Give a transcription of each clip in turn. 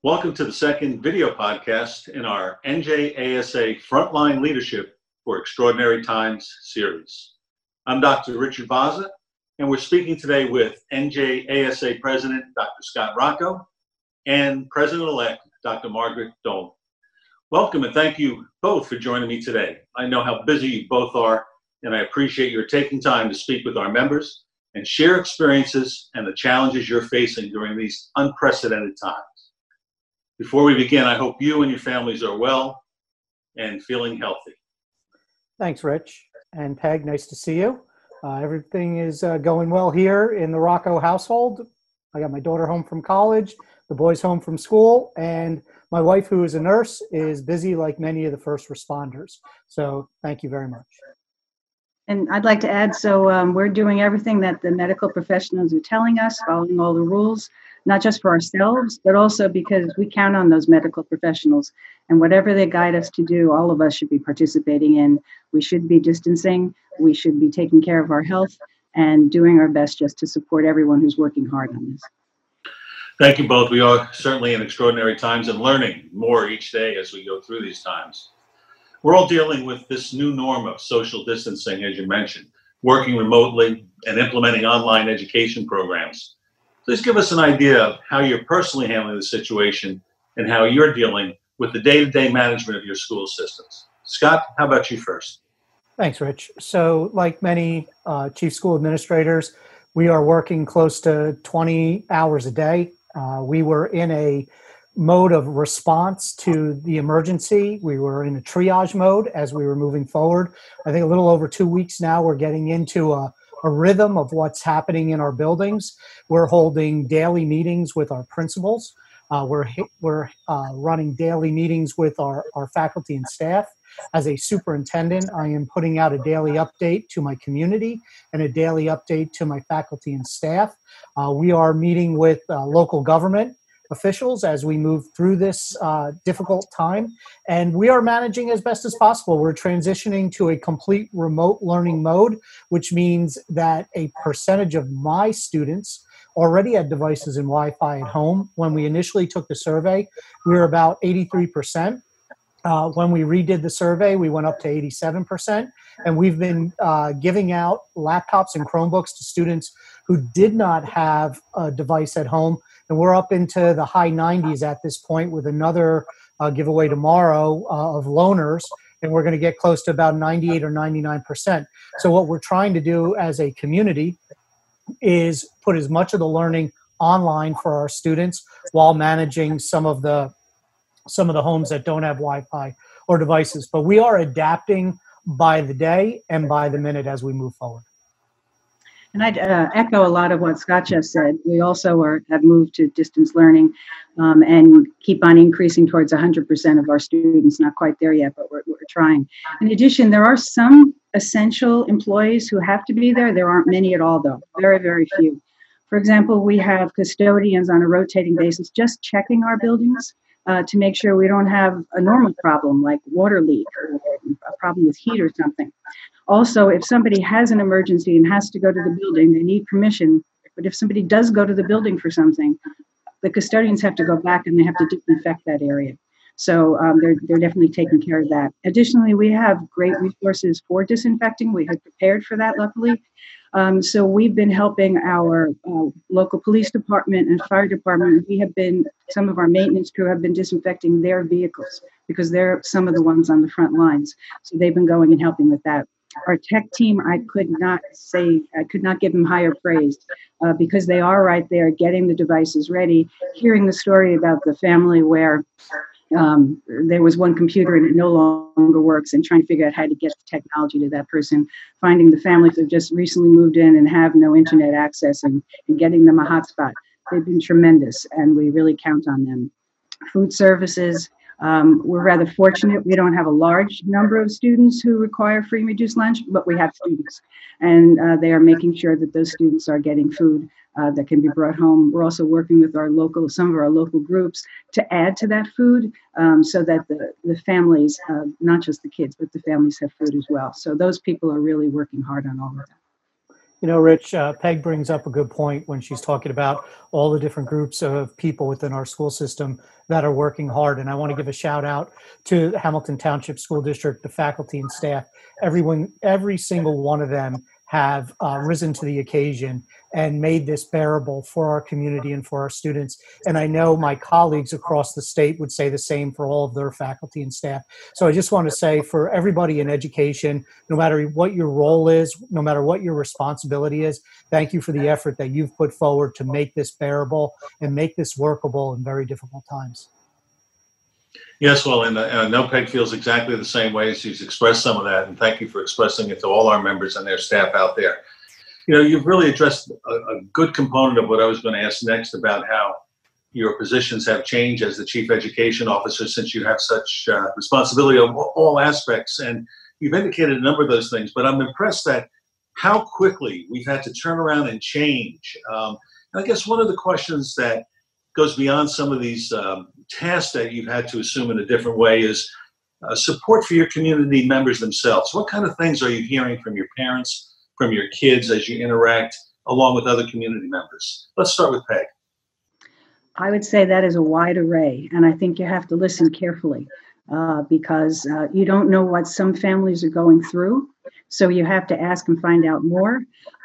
Welcome to the second video podcast in our NJASA Frontline Leadership for Extraordinary Times series. I'm Dr. Richard Baza, and we're speaking today with NJASA President Dr. Scott Rocco and President-elect Dr. Margaret Dolan. Welcome and thank you both for joining me today. I know how busy you both are, and I appreciate your taking time to speak with our members and share experiences and the challenges you're facing during these unprecedented times. Before we begin, I hope you and your families are well and feeling healthy. Thanks, Rich. And Peg, nice to see you. Everything is going well here in the Rocco household. I got my daughter home from college, the boys home from school, and my wife, who is a nurse, is busy like many of the first responders. So thank you very much. And I'd like to add, we're doing everything that the medical professionals are telling us, following all the rules, not just for ourselves, but also because we count on those medical professionals. And whatever they guide us to do, all of us should be participating in. We should be distancing, we should be taking care of our health, and doing our best just to support everyone who's working hard on this. Thank you both. We are certainly in extraordinary times and learning more each day as we go through these times. We're all dealing with this new norm of social distancing, as you mentioned, working remotely and implementing online education programs. Please give us an idea of how you're personally handling the situation and how you're dealing with the day-to-day management of your school systems. Scott, how about you first? Thanks, Rich. So like many chief school administrators, we are working close to 20 hours a day. We were in a mode of response to the emergency. We were in a triage mode as we were moving forward. I think a little over 2 weeks now, we're getting into a rhythm of what's happening in our buildings. We're holding daily meetings with our principals. We're running daily meetings with our faculty and staff. As a superintendent, I am putting out a daily update to my community and a daily update to my faculty and staff. We are meeting with local government officials as we move through this difficult time, and we are managing as best as possible. We're transitioning to a complete remote learning mode, which means that a percentage of my students already had devices and Wi-Fi at home. When we initially took the survey, we were about 83%. When we redid the survey, we went up to 87%, and we've been giving out laptops and Chromebooks to students who did not have a device at home, and we're up into the high 90s at this point with another giveaway tomorrow of loaners, and we're going to get close to about 98 or 99%. So what we're trying to do as a community is put as much of the learning online for our students while managing some of the homes that don't have Wi-Fi or devices. But we are adapting by the day and by the minute as we move forward. And I'd echo a lot of what Scott just said. We also have moved to distance learning and keep on increasing towards 100% of our students. Not quite there yet, but we're trying. In addition, there are some essential employees who have to be there. There aren't many at all, though. Very, very few. For example, we have custodians on a rotating basis just checking our buildings to make sure we don't have a normal problem like water leak or a problem with heat or something. Also, if somebody has an emergency and has to go to the building, they need permission. But if somebody does go to the building for something, the custodians have to go back and they have to disinfect that area. So they're definitely taking care of that. Additionally, we have great resources for disinfecting. We had prepared for that, luckily. So we've been helping our local police department and fire department. Some of our maintenance crew have been disinfecting their vehicles because they're some of the ones on the front lines. So they've been going and helping with that. Our tech team, I could not give them higher praise because they are right there getting the devices ready. Hearing the story about the family where there was one computer and it no longer works, and trying to figure out how to get the technology to that person, finding the families that just recently moved in and have no internet access and getting them a hotspot. They've been tremendous, and we really count on them. Food services, we're rather fortunate. We don't have a large number of students who require free and reduced lunch, but we have students, and they are making sure that those students are getting food that can be brought home. We're also working with some of our local groups to add to that food so that the families, not just the kids, but the families have food as well. So those people are really working hard on all of that. You know, Rich, Peg brings up a good point when she's talking about all the different groups of people within our school system that are working hard. And I want to give a shout out to the Hamilton Township School District, the faculty and staff. Everyone, every single one of them have risen to the occasion and made this bearable for our community and for our students. And I know my colleagues across the state would say the same for all of their faculty and staff. So I just want to say, for everybody in education, no matter what your role is, no matter what your responsibility is, thank you for the effort that you've put forward to make this bearable and make this workable in very difficult times. Yes, well, and I know Peg feels exactly the same way. She's expressed some of that, and thank you for expressing it to all our members and their staff out there. You know, you've really addressed a good component of what I was going to ask next about how your positions have changed as the Chief Education Officer since you have such responsibility of all aspects. And you've indicated a number of those things, but I'm impressed at how quickly we've had to turn around and change. And I guess one of the questions that goes beyond some of these tasks that you've had to assume in a different way is support for your community members themselves. What kind of things are you hearing from your parents, from your kids as you interact along with other community members? Let's start with Peg. I would say that is a wide array, and I think you have to listen carefully because you don't know what some families are going through. So you have to ask and find out more.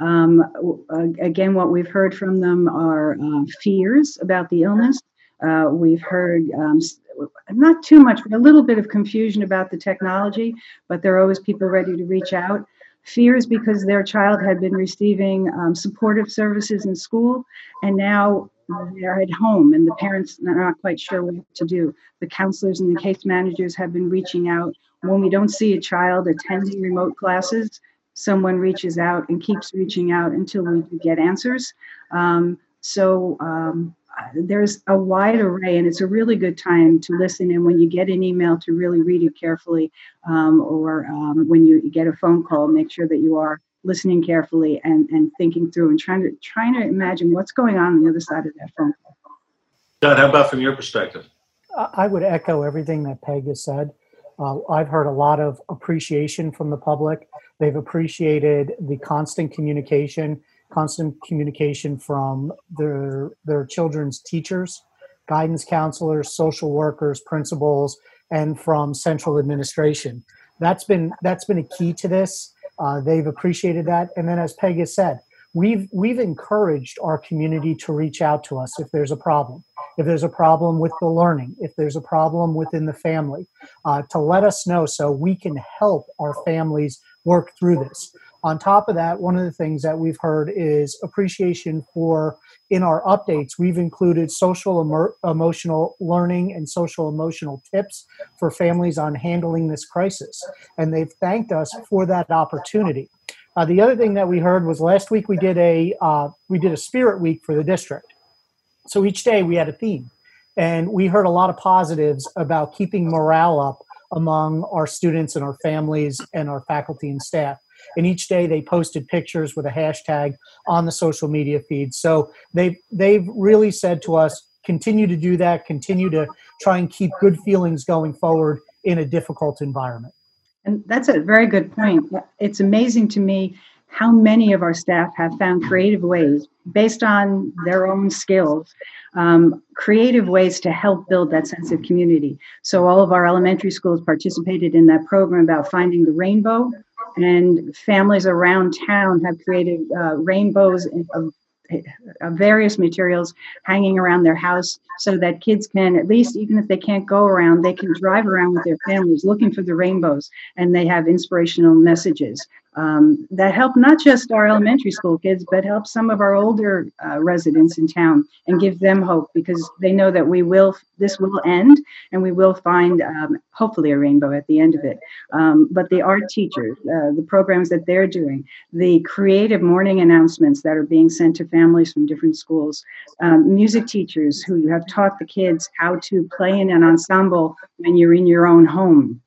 Again, what we've heard from them are fears about the illness. We've heard not too much, but a little bit of confusion about the technology, but there are always people ready to reach out. Fears because their child had been receiving supportive services in school, and now they're at home and the parents are not quite sure what to do. The counselors and the case managers have been reaching out. When we don't see a child attending remote classes, someone reaches out and keeps reaching out until we get answers. There's a wide array, and it's a really good time to listen. And when you get an email, to really read it carefully, or when you get a phone call, make sure that you are listening carefully and thinking through and trying to imagine what's going on the other side of that phone call. John, how about from your perspective? I would echo everything that Peg has said. I've heard a lot of appreciation from the public. They've appreciated the constant communication from their children's teachers, guidance counselors, social workers, principals, and from central administration. That's been a key to this. They've appreciated that. And then, as Peg has said, we've encouraged our community to reach out to us if there's a problem. If there's a problem with the learning, if there's a problem within the family, to let us know so we can help our families work through this. On top of that, one of the things that we've heard is appreciation for, in our updates, we've included social emotional learning and social emotional tips for families on handling this crisis. And they've thanked us for that opportunity. The other thing that we heard was last week we did a spirit week for the district. So each day we had a theme, and we heard a lot of positives about keeping morale up among our students and our families and our faculty and staff. And each day they posted pictures with a hashtag on the social media feed. So they've really said to us, continue to do that, continue to try and keep good feelings going forward in a difficult environment. And that's a very good point. It's amazing to me how many of our staff have found creative ways, based on their own skills, creative ways to help build that sense of community. So all of our elementary schools participated in that program about finding the rainbow, and families around town have created rainbows of various materials hanging around their house so that kids can, at least even if they can't go around, they can drive around with their families looking for the rainbows, and they have inspirational messages that help not just our elementary school kids, but help some of our older residents in town and give them hope, because they know that this will end and we will find hopefully a rainbow at the end of it. But the art teachers, the programs that they're doing, the creative morning announcements that are being sent to families from different schools, music teachers who have taught the kids how to play in an ensemble when you're in your own home.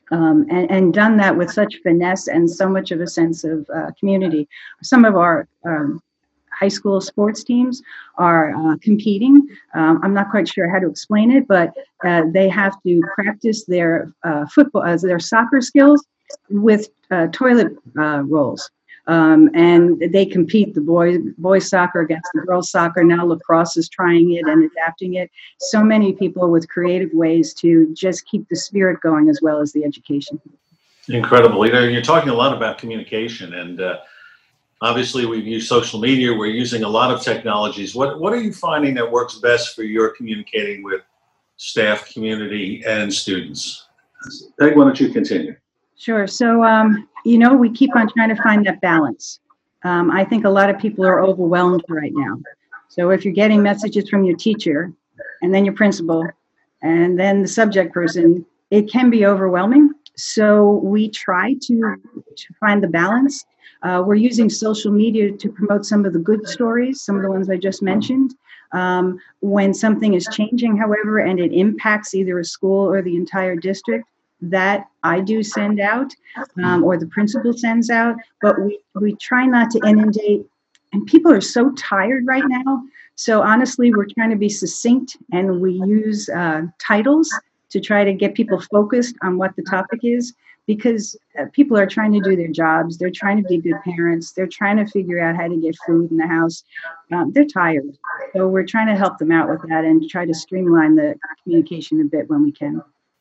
And done that with such finesse and so much of a sense of community. Some of our high school sports teams are competing. I'm not quite sure how to explain it, but they have to practice their their soccer skills with toilet rolls. And they compete, the boys soccer against the girls soccer. Now lacrosse is trying it and adapting it. So many people with creative ways to just keep the spirit going as well as the education. Incredible. You're talking a lot about communication, and obviously we've used social media. We're using a lot of technologies. What are you finding that works best for your communicating with staff, community, and students? Peg, why don't you continue? Sure. So, we keep on trying to find that balance. I think a lot of people are overwhelmed right now. So if you're getting messages from your teacher and then your principal and then the subject person, it can be overwhelming. So we try to find the balance. We're using social media to promote some of the good stories, some of the ones I just mentioned. When something is changing, however, and it impacts either a school or the entire district, that I do send out, or the principal sends out, but we try not to inundate, and people are so tired right now. So honestly, we're trying to be succinct, and we use titles to try to get people focused on what the topic is, because people are trying to do their jobs. They're trying to be good parents. They're trying to figure out how to get food in the house. They're tired. So we're trying to help them out with that and try to streamline the communication a bit when we can.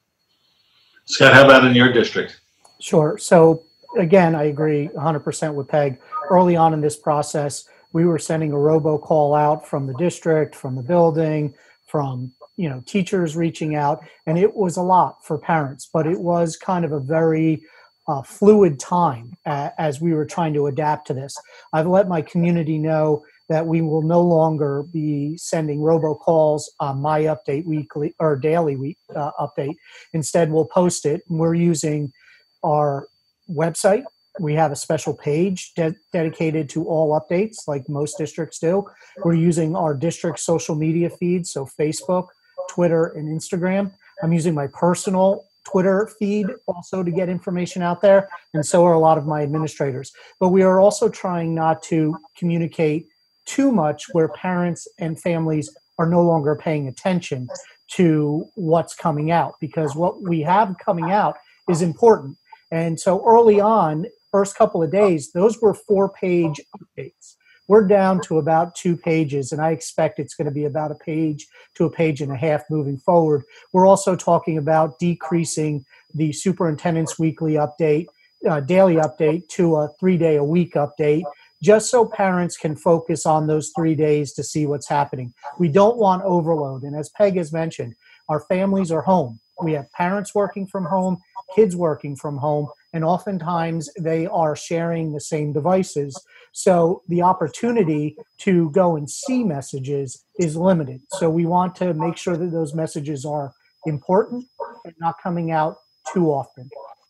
Scott, how about in your district? Sure. So again, I agree 100% with Peg. Early on in this process, we were sending a robocall out from the district, from the building, from teachers reaching out, and it was a lot for parents, but it was kind of a very fluid time as we were trying to adapt to this. I've let my community know that we will no longer be sending robocalls on my update weekly or daily update. Instead, we'll post it. We're using our website. We have a special page dedicated to all updates, like most districts do. We're using our district social media feeds, so Facebook, Twitter, and Instagram. I'm using my personal Twitter feed also to get information out there, and so are a lot of my administrators. But we are also trying not to communicate too much where parents and families are no longer paying attention to what's coming out, because what we have coming out is important. And so early on, first couple of days, those were 4-page updates. We're down to about 2 pages, and I expect it's going to be about a page to a page and a half moving forward. We're also talking about decreasing the superintendent's weekly update, daily update, to a 3-day-a-week update, just so parents can focus on those 3 days to see what's happening. We don't want overload. And as Peg has mentioned, our families are home. We have parents working from home, kids working from home, and oftentimes they are sharing the same devices. So the opportunity to go and see messages is limited. So we want to make sure that those messages are important and not coming out too often.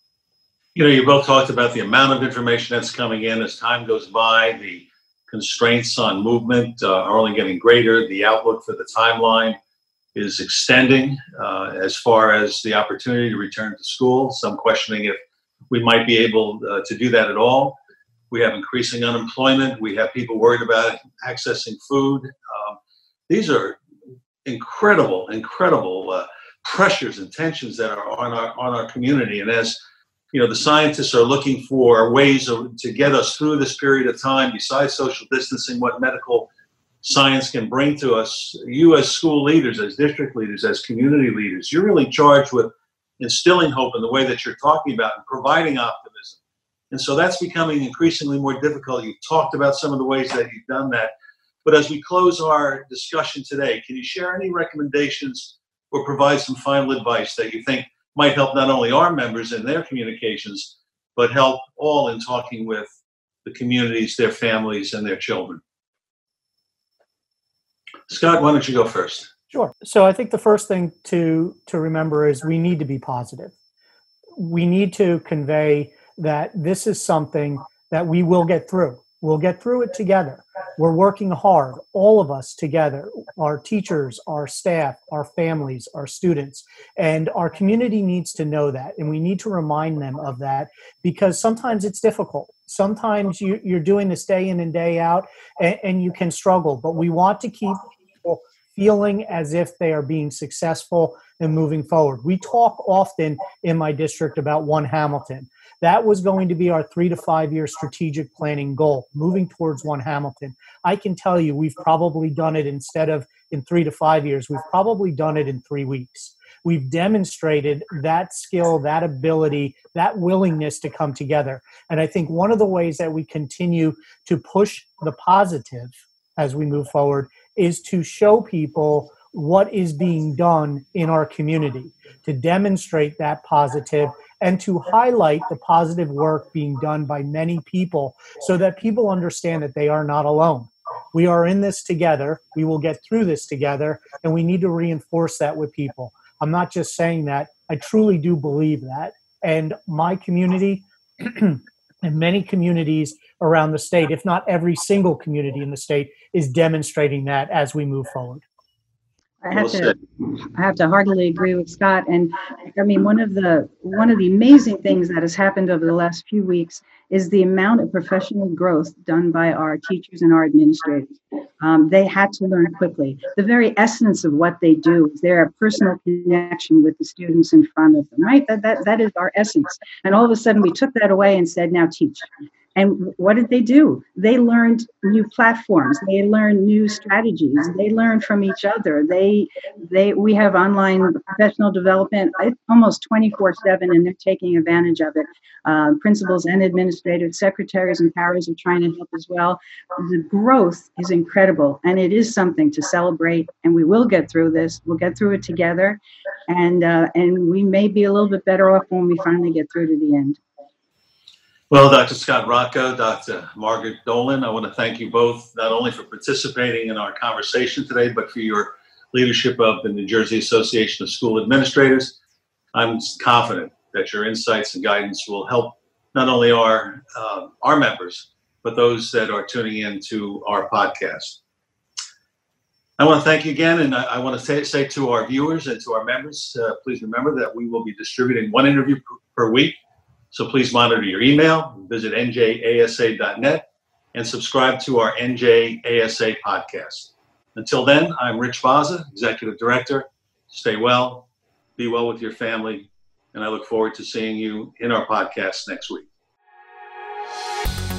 You both talked about the amount of information that's coming in as time goes by. The constraints on movement are only getting greater. The outlook for the timeline is extending as far as the opportunity to return to school. Some questioning if we might be able to do that at all. We have increasing unemployment. We have people worried about accessing food. These are incredible pressures and tensions that are on our community. And as the scientists are looking for ways to get us through this period of time, besides social distancing, what medical science can bring to us. You as school leaders, as district leaders, as community leaders, you're really charged with instilling hope in the way that you're talking about and providing optimism. And so that's becoming increasingly more difficult. You've talked about some of the ways that you've done that. But as we close our discussion today, can you share any recommendations or provide some final advice that you think might help not only our members in their communications, but help all in talking with the communities, their families, and their children? Scott, why don't you go first? Sure. So I think the first thing to remember is we need to be positive. We need to convey that this is something that we will get through. We'll get through it together. We're working hard, all of us together, our teachers, our staff, our families, our students, and our community needs to know that. And we need to remind them of that, because sometimes it's difficult. Sometimes you're doing this day in and day out and you can struggle, but we want to keep people feeling as if they are being successful and moving forward. We talk often in my district about One Hamilton. That was going to be our 3 to 5 year strategic planning goal, moving towards One Hamilton. I can tell you we've probably done it instead of in 3 to 5 years, we've probably done it in 3 weeks. We've demonstrated that skill, that ability, that willingness to come together. And I think one of the ways that we continue to push the positive as we move forward is to show people what is being done in our community, to demonstrate that positive and to highlight the positive work being done by many people so that people understand that they are not alone. We are in this together. We will get through this together, and we need to reinforce that with people. I'm not just saying that. I truly do believe that. And my community and many communities around the state, if not every single community in the state, is demonstrating that as we move forward. I have to heartily agree with Scott. And I mean, one of the amazing things that has happened over the last few weeks is the amount of professional growth done by our teachers and our administrators. They had to learn quickly. The very essence of what they do is their personal connection with the students in front of them, right? That is our essence. And all of a sudden we took that away and said, now teach. And what did they do? They learned new platforms. They learned new strategies. They learned from each other. We have online professional development almost 24/7, and they're taking advantage of it. Principals and administrative secretaries and paras are trying to help as well. The growth is incredible, and it is something to celebrate. And we will get through this. We'll get through it together, and we may be a little bit better off when we finally get through to the end. Well, Dr. Scott Rocco, Dr. Margaret Dolan, I want to thank you both not only for participating in our conversation today, but for your leadership of the New Jersey Association of School Administrators. I'm confident that your insights and guidance will help not only our members, but those that are tuning in to our podcast. I want to thank you again, and I want to say to our viewers and to our members, please remember that we will be distributing one interview per week. So please monitor your email, visit njasa.net, and subscribe to our NJASA podcast. Until then, I'm Rich Vaza, Executive Director. Stay well, be well with your family, and I look forward to seeing you in our podcast next week.